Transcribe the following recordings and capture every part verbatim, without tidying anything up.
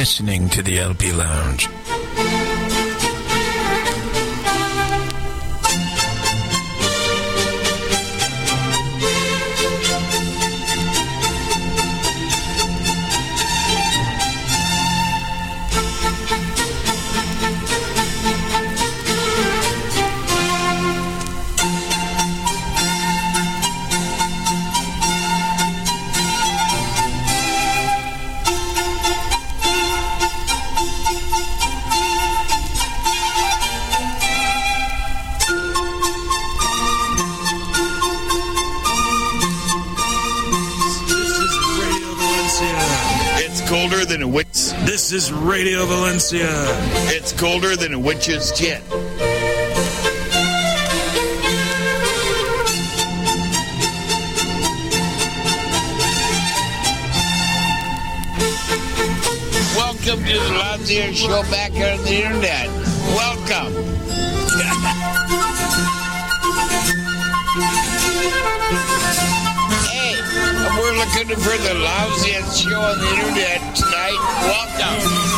listening to the L P Lounge. Than a witch. This is Radio Valencia. It's colder than a witch's tit. Welcome to the Valencia show back on the internet. Welcome. Hey, we're looking for the lousiest show on the internet tonight. Welcome.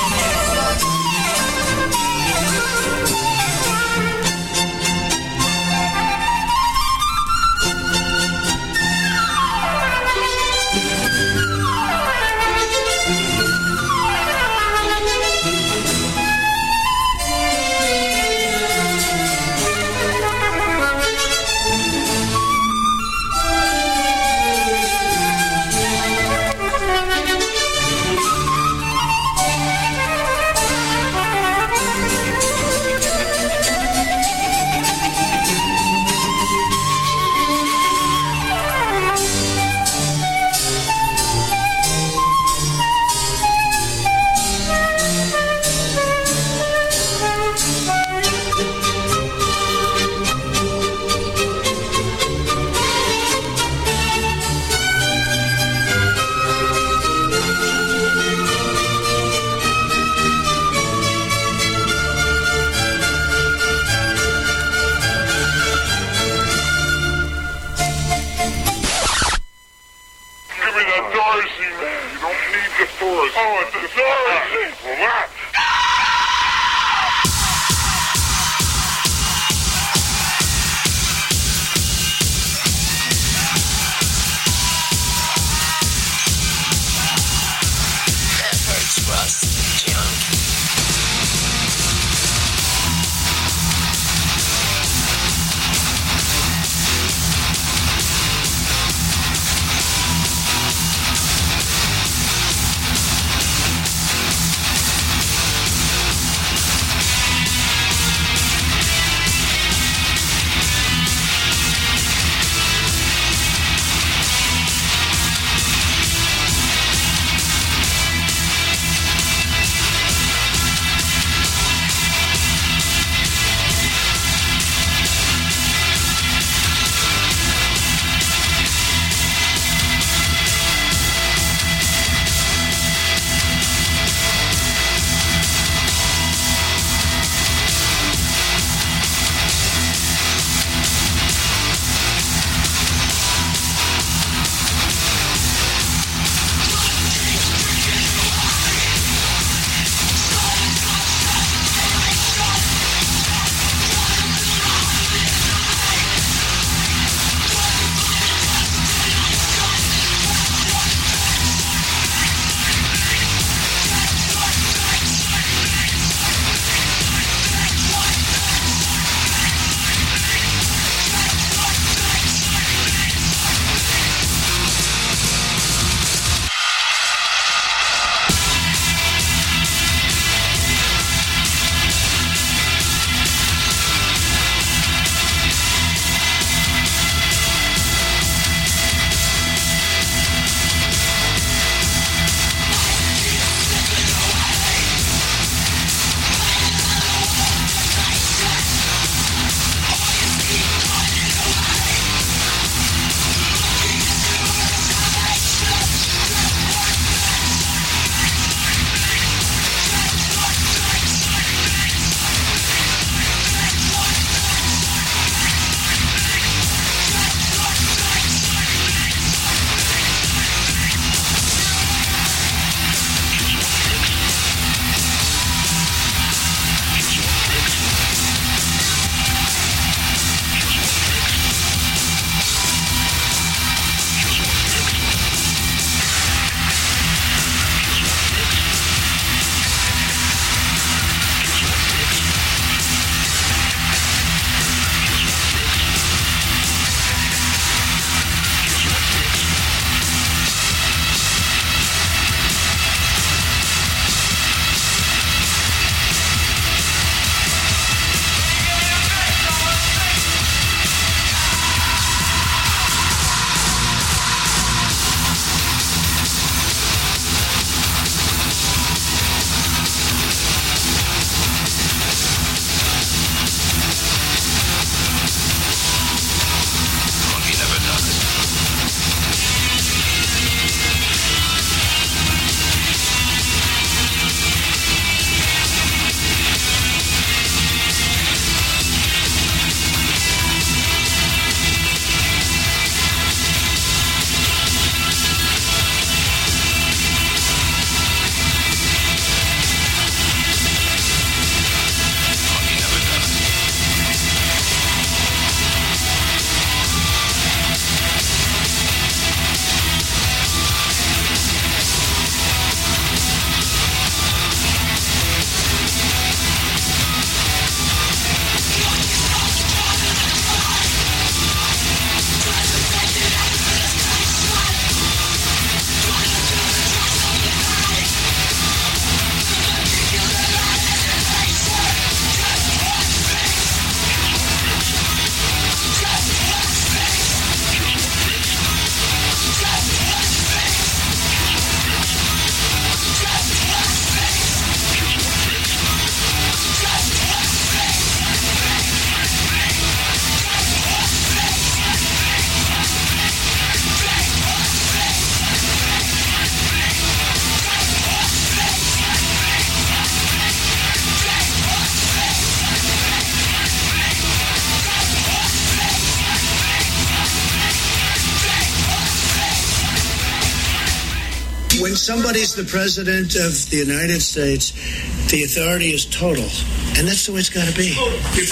somebody's the president of the United States, the authority is total. And that's the way it's got to be.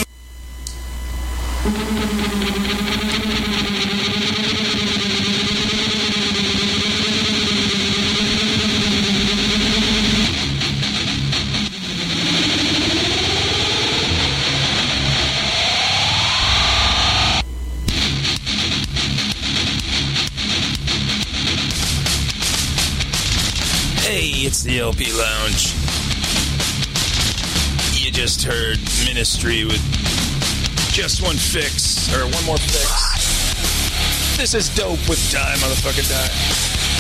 It's the L P Lounge. You just heard Ministry with Just One Fix, or One More Fix. This is dope with Die, Motherfucker Die.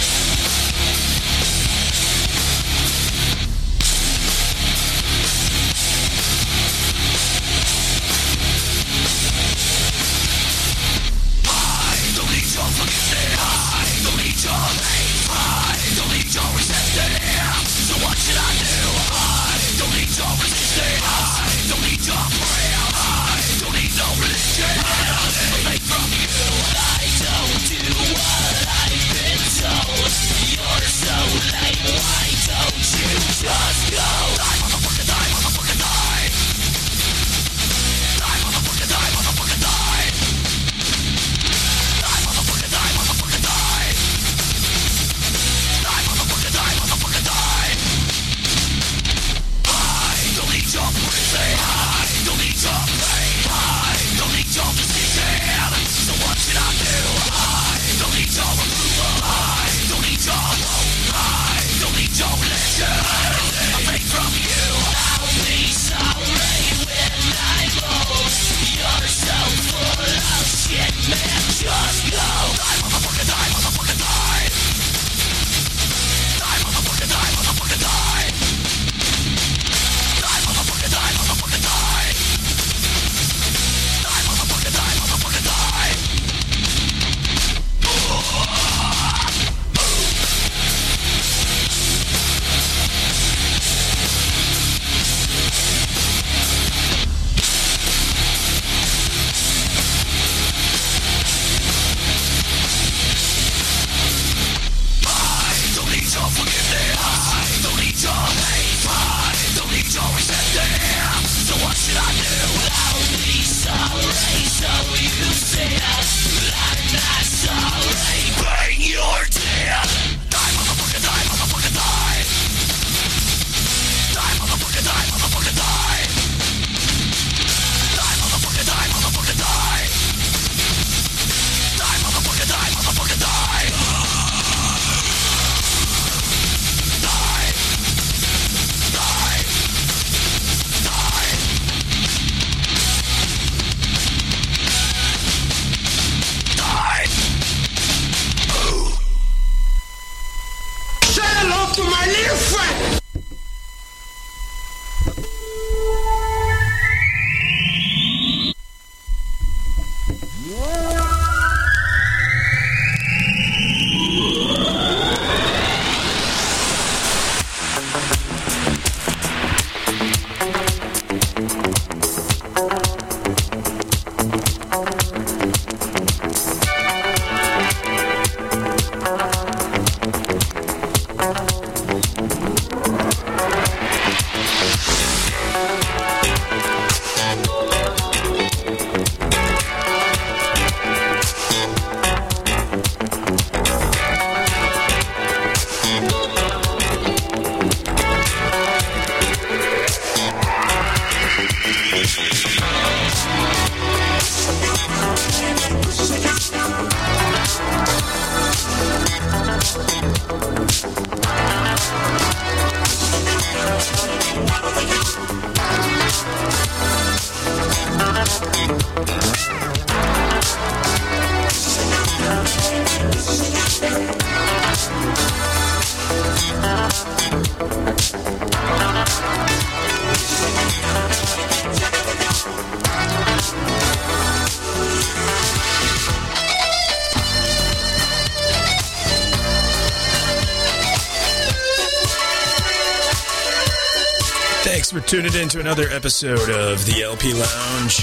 Thanks for tuning in to another episode of the L P Lounge.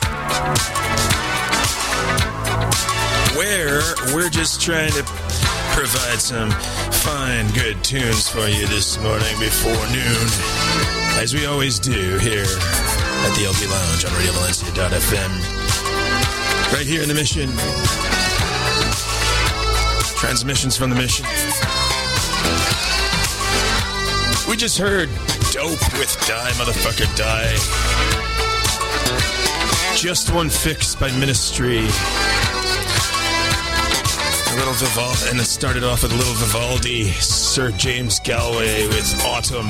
Where we're just trying to provide some fine, good tunes for you this morning before noon, as we always do here at the L P Lounge on radio valencia dot f m, right here in the Mission. Transmissions from the Mission. We just heard Dope with Die, Motherfucker, Die. Just One Fix by Ministry. A little Vivaldi, and it started off with a little Vivaldi, Sir James Galway with Autumn.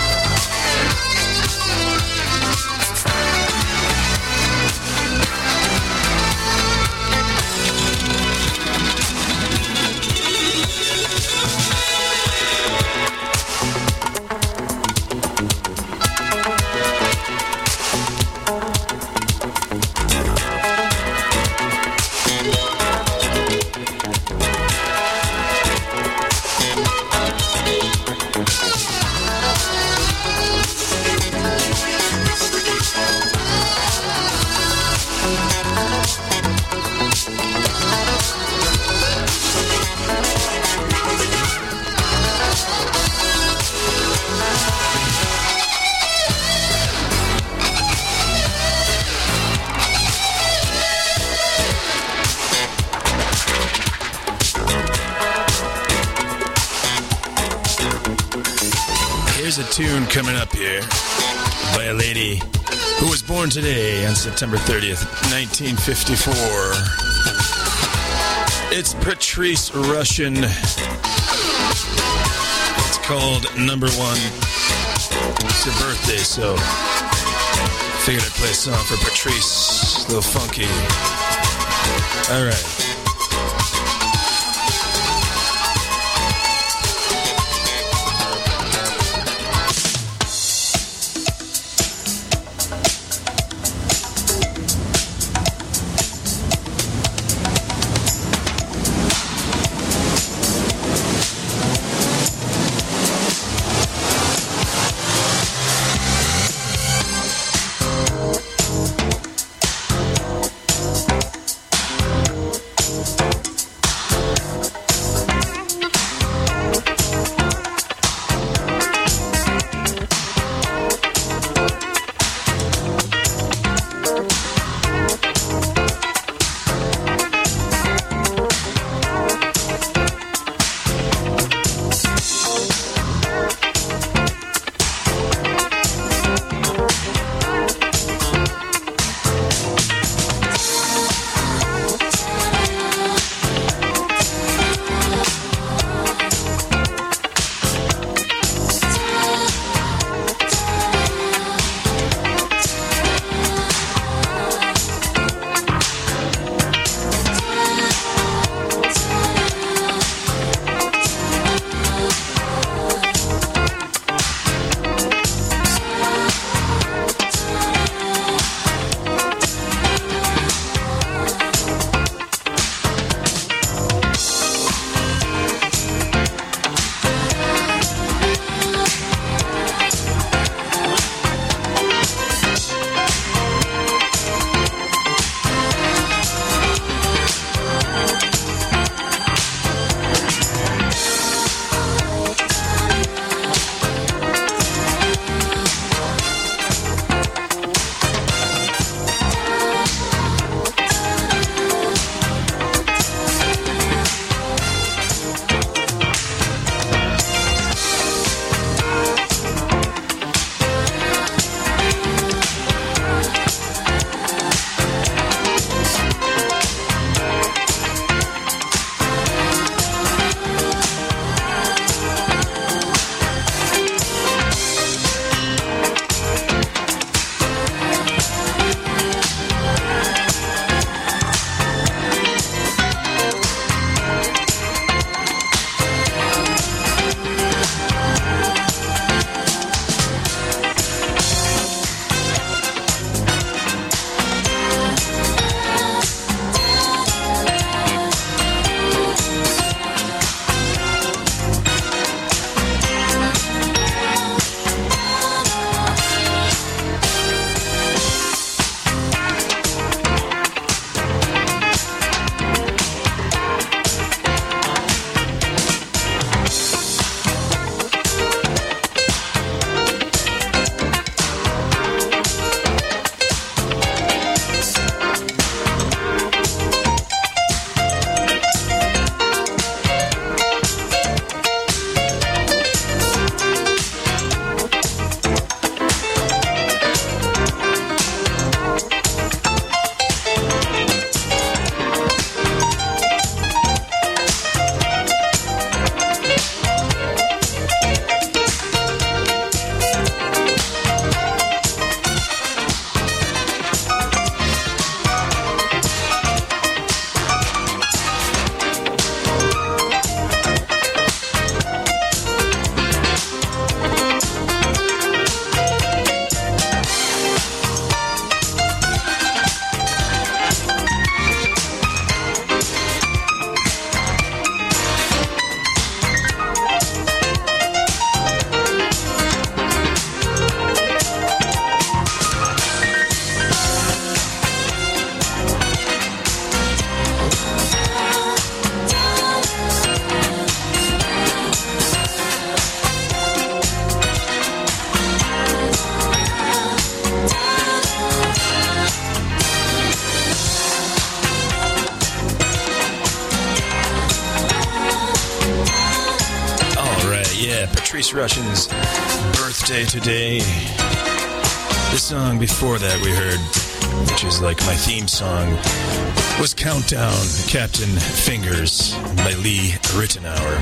Tune coming up here by a lady who was born today on September thirtieth, nineteen fifty-four. It's Patrice Rushen. It's called Number One. It's her birthday, so figured I'd play a song for Patrice. A little funky. All right. Chris Russian's birthday today. The song before that we heard, which is like my theme song, was Countdown, Captain Fingers by Lee Ritenour.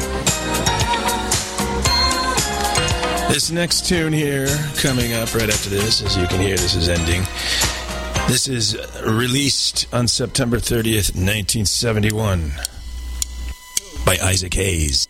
This next tune here, coming up right after this, as you can hear, this is ending. This is released on September thirtieth, nineteen seventy-one by Isaac Hayes.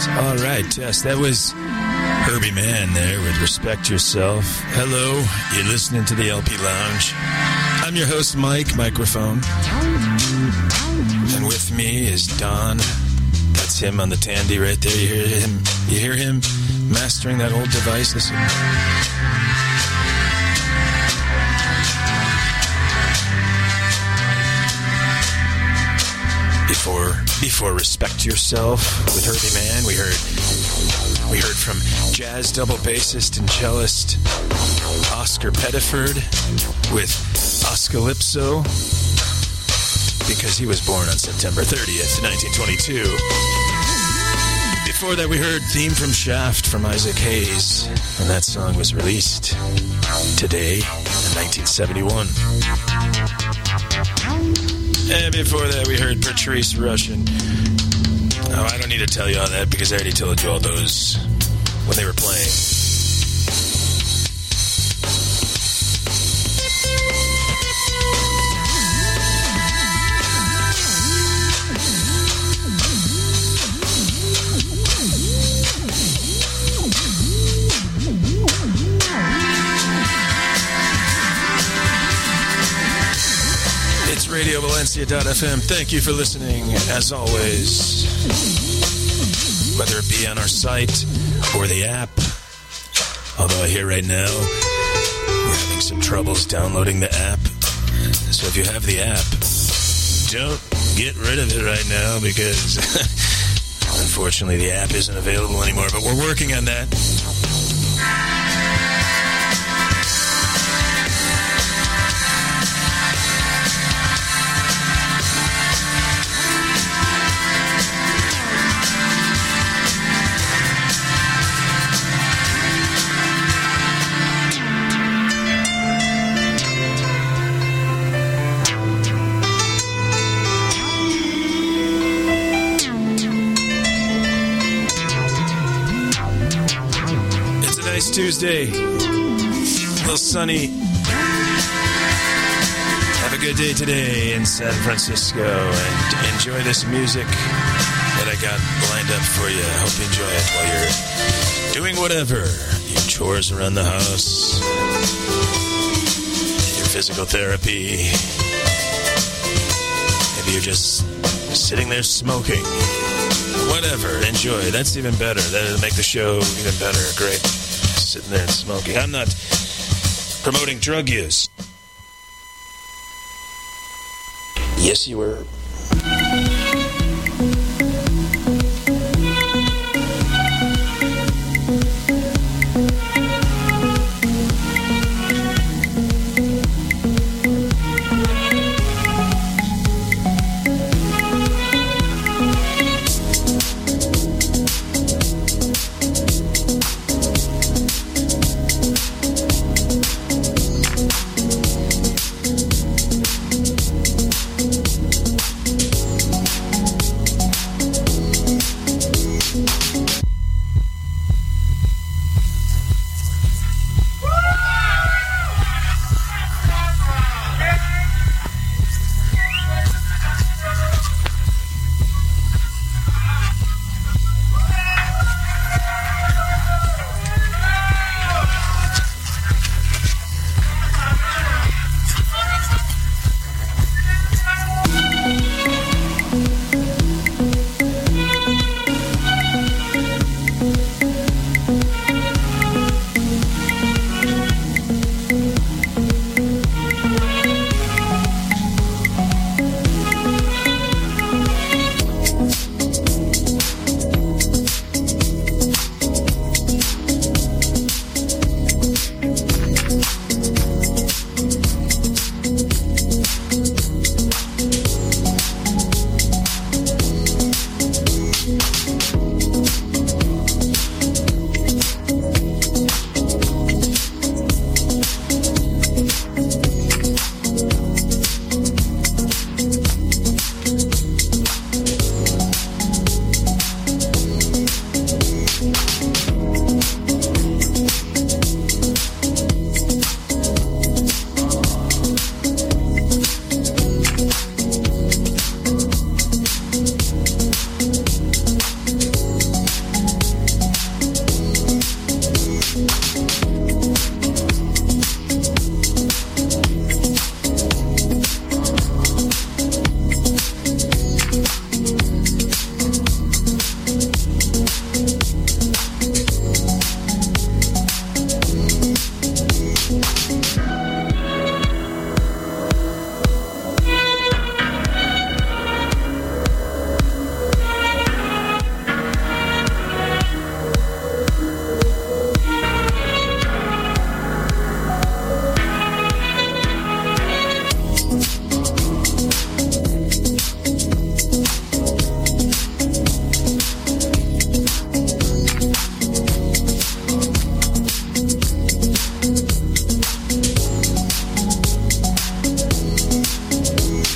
All right, Tess. That was Herbie Mann there with Respect Yourself. Hello, you're listening to the L P Lounge. I'm your host, Mike, microphone. And with me is Don. That's him on the Tandy right there. You hear him? You hear him mastering that old device? Listen. Before, before Respect Yourself with Herbie Mann, we heard we heard from jazz double bassist and cellist Oscar Pettiford with Oscalypso, because he was born on September thirtieth, nineteen twenty-two. Before that, we heard Theme from Shaft from Isaac Hayes, and that song was released today in nineteen seventy-one. And before that, we heard Patrice Rushen. Oh, I don't need to tell you all that because I already told you all those when they were playing. radio valencia dot f m. Thank you for listening, as always. Whether it be on our site or the app. Although I hear right now we're having some troubles downloading the app. So if you have the app, don't get rid of it right now because unfortunately the app isn't available anymore. But we're working on that. Tuesday, a little sunny. Have a good day today in San Francisco and enjoy this music that I got lined up for you. I hope you enjoy it while you're doing whatever. Your chores around the house, your physical therapy. Maybe you're just sitting there smoking. Whatever, enjoy. That's even better. That'll make the show even better. Great. Sitting there and smoking. I'm not promoting drug use. Yes, you were.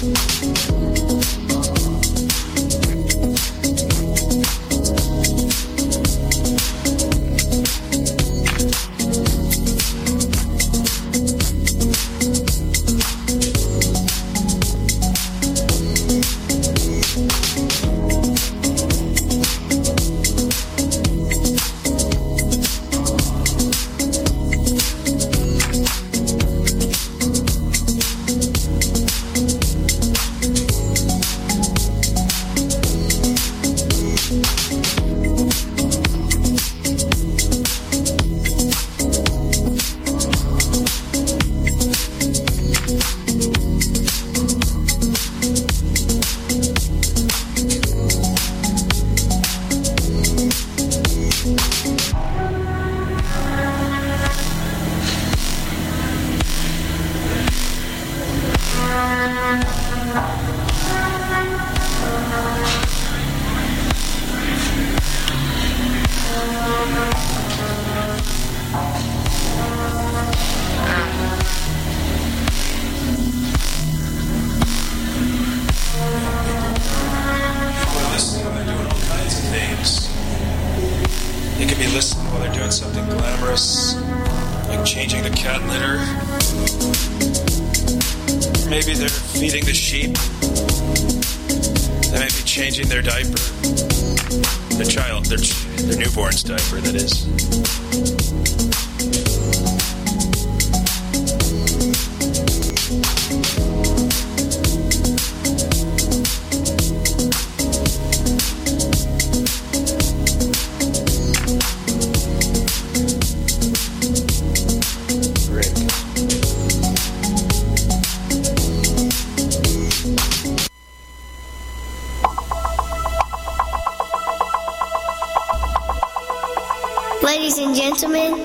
Ladies and gentlemen,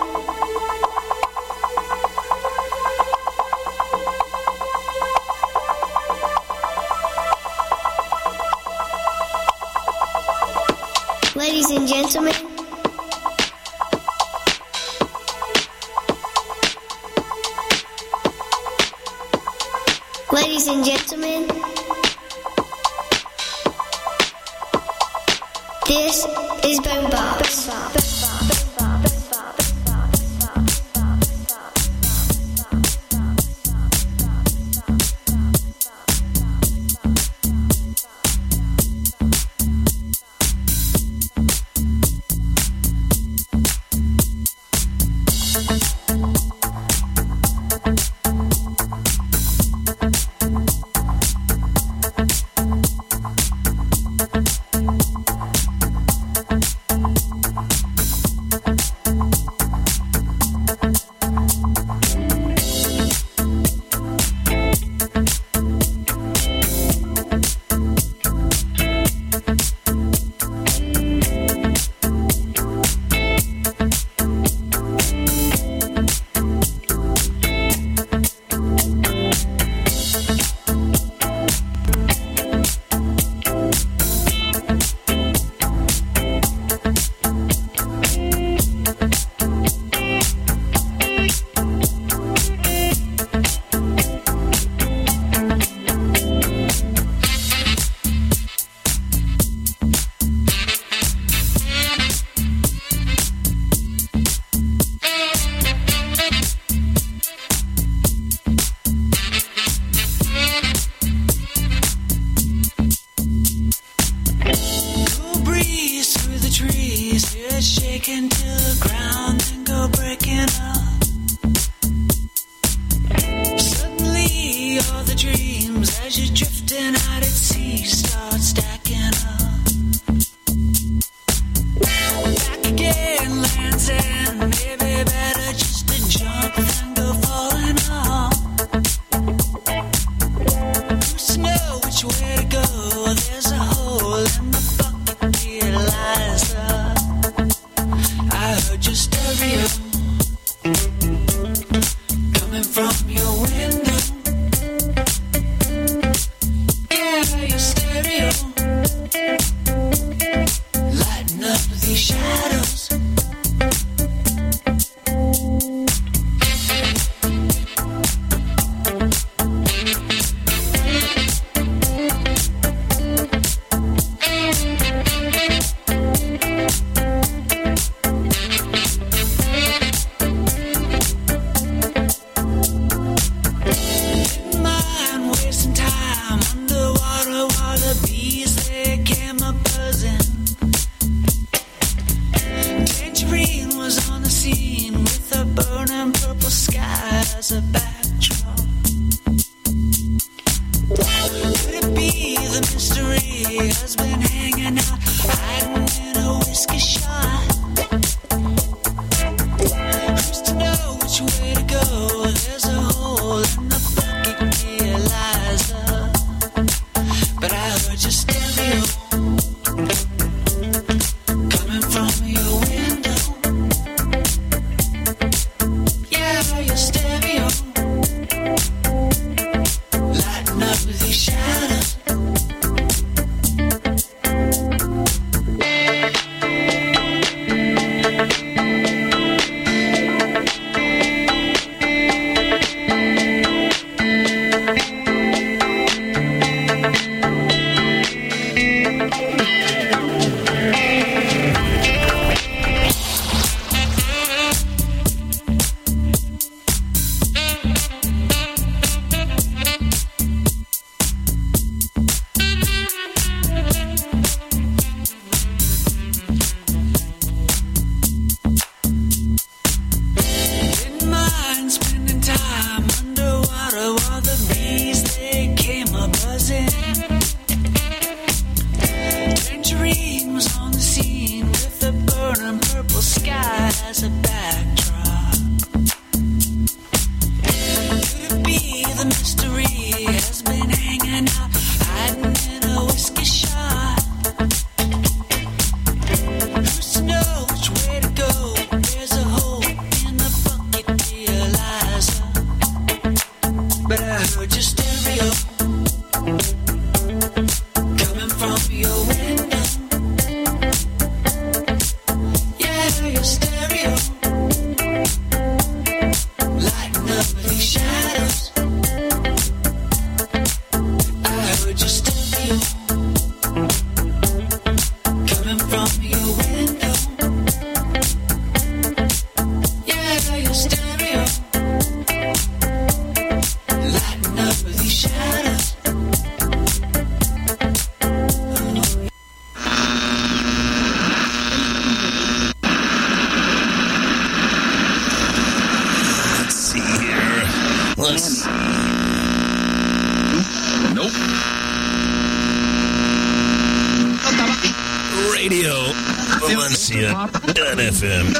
ladies and gentlemen, ladies and gentlemen, this is Boombox. Coming from your window. Yeah. time underwater while the bees they came a buzzing. Tangerine was on the scene with a burning purple sky as a backdrop. Could it be the mystery has been hanging out, hiding in a whiskey shot? Who's to know which way to go? There's a hole in the bucket, dear Eliza. But I heard your stereo coming from your window. Yeah, your stereo lighting up with these shadows. Didn't mind spending time underwater while the bees they came a buzzing. Tangerine was on the scene with a burning purple sky as a backdrop. Could it be the mystery has been hanging out, hiding in a whiskey shot? Who's to know which way to go? There's a hole in the bucket, dear Eliza. But I heard your stereo coming from your window. Yeah, your stereo lighting up these shadows. I heard your stereo coming from your window. Yeah, your stereo lighting up these shadows. Let's see here. Let's see. Nope. Radio Valencia dot F M.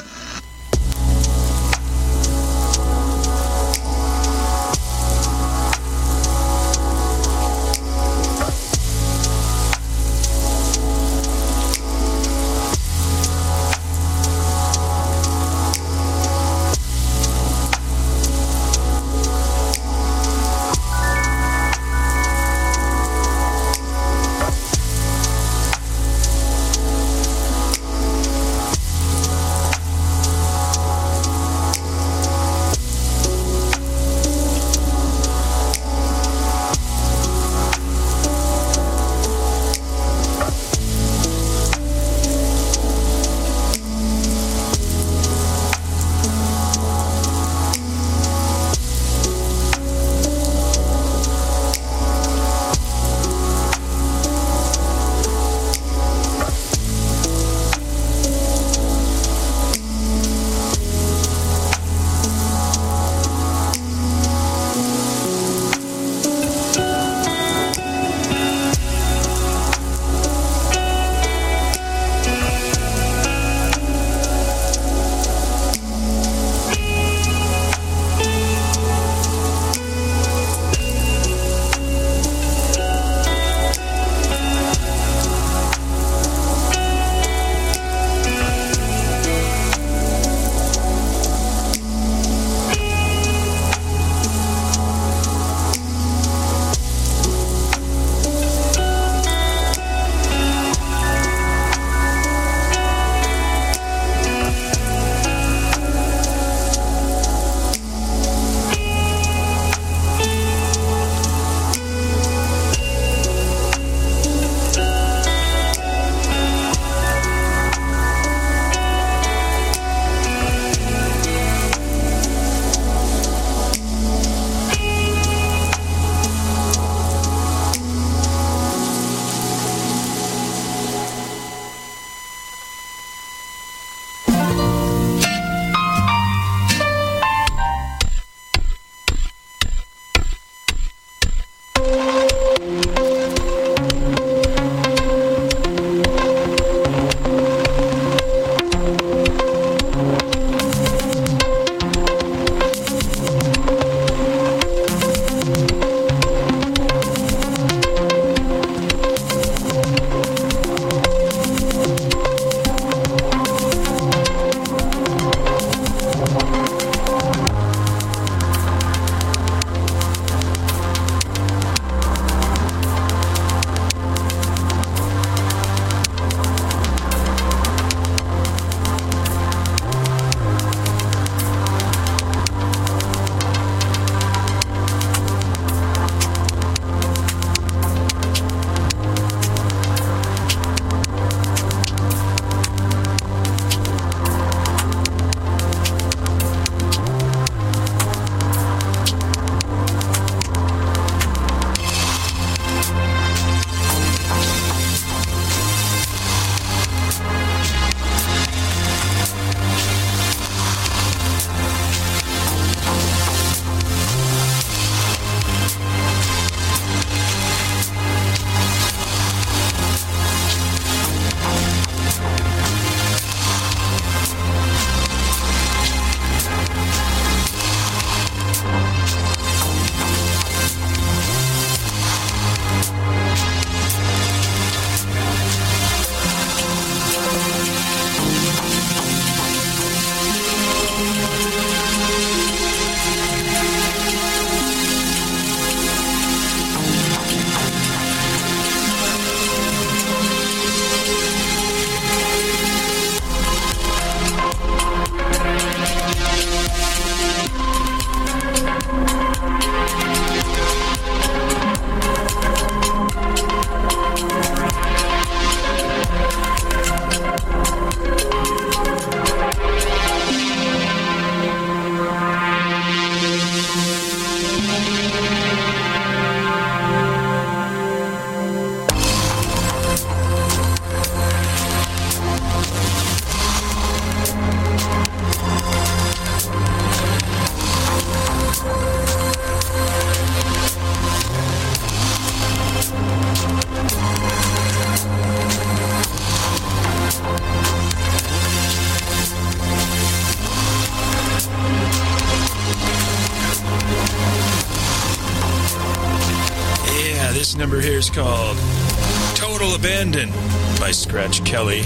This number here is called Total Abandon by Scratch Kelly.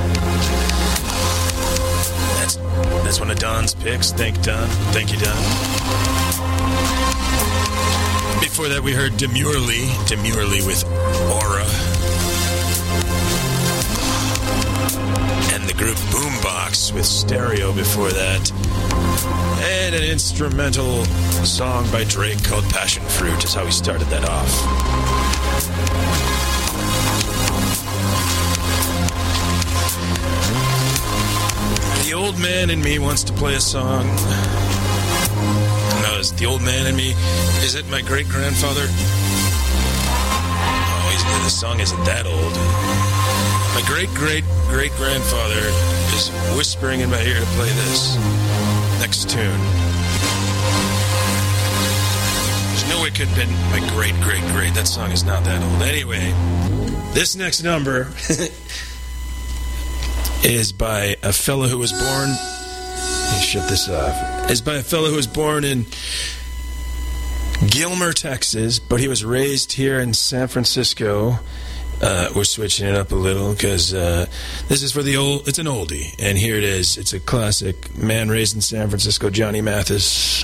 That's that's one of Don's picks. Thank Don. Thank you, Don. Before that, we heard Demurely. Demurely with Aura. And the group Boombox with Stereo before that. And an instrumental song by Drake called Passion Fruit is how he started that off. The old man in me wants to play a song. No, is the old man in me, is it my great-grandfather? Oh, he's, the song isn't that old. My great-great-great-grandfather is whispering in my ear to play this next tune. There's no way it could have been my great-great-great. That song is not that old. Anyway, this next number is by a fellow who was born... Let me shut this off. Is by a fellow who was born in Gilmer, Texas, but he was raised here in San Francisco. Uh, we're switching it up a little because uh, this is for the old... It's an oldie, and here it is. It's a classic. Man raised in San Francisco, Johnny Mathis.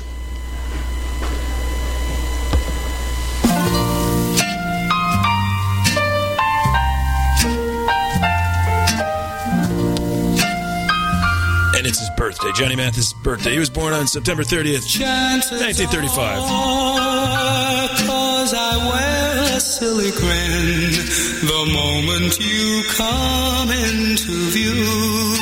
And it's his birthday, Johnny Mathis' birthday. He was born on September thirtieth, nineteen thirty-five. Cause I wear a silly grin the moment you come into view.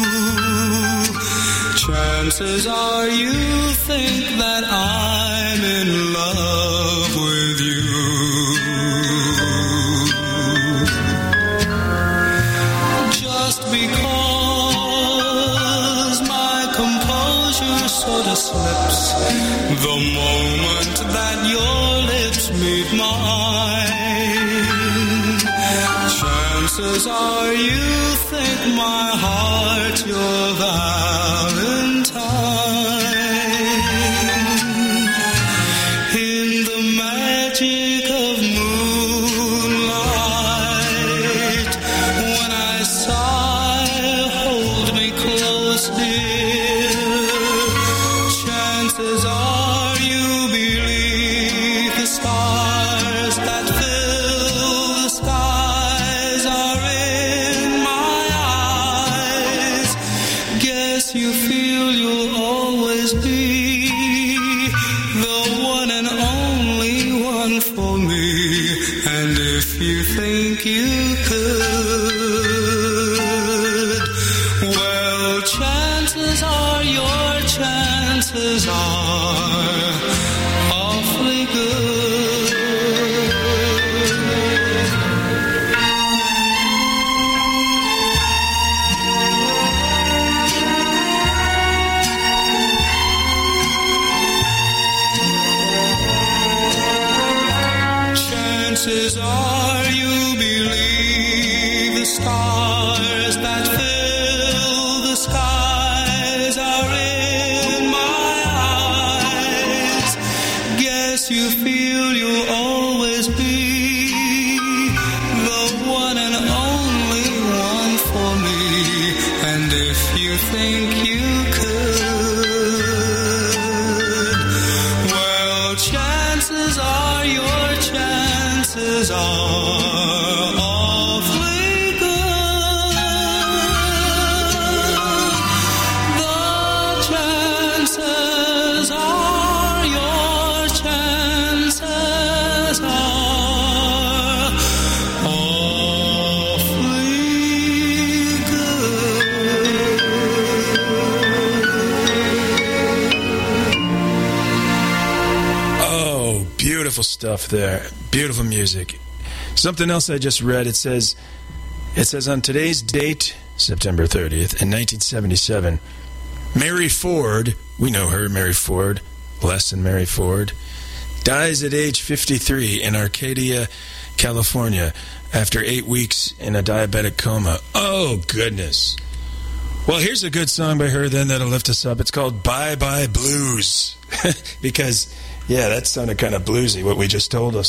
Chances are you think that I'm in love with you. Just because my composure sort of slips the moment that your lips meet mine. Chances are you think my heart your Valentine. In the magic of moonlight, when I sigh, hold me close, dear. Chances are you believe the stars that fill the skies are in my eyes. Guess you feel you'll always be the one and only one for me. And if you think you could, well, chances are your chances are awfully good. Chances are you believe the stars that fill the skies are in my eyes. Guess you feel you'll always be the one and only one for me. And if you think you could, well, chances are your chances are awfully good. The chances are your chances are awfully good. Oh, beautiful stuff there. Beautiful music. Something else I just read, it says, it says on today's date, September thirtieth, in nineteen seventy-seven, Mary Ford, we know her, Mary Ford, Les and Mary Ford, dies at age fifty-three in Arcadia, California, after eight weeks in a diabetic coma. Oh, goodness. Well, here's a good song by her then that'll lift us up. It's called Bye Bye Blues. Because, yeah, that sounded kind of bluesy, what we just told us.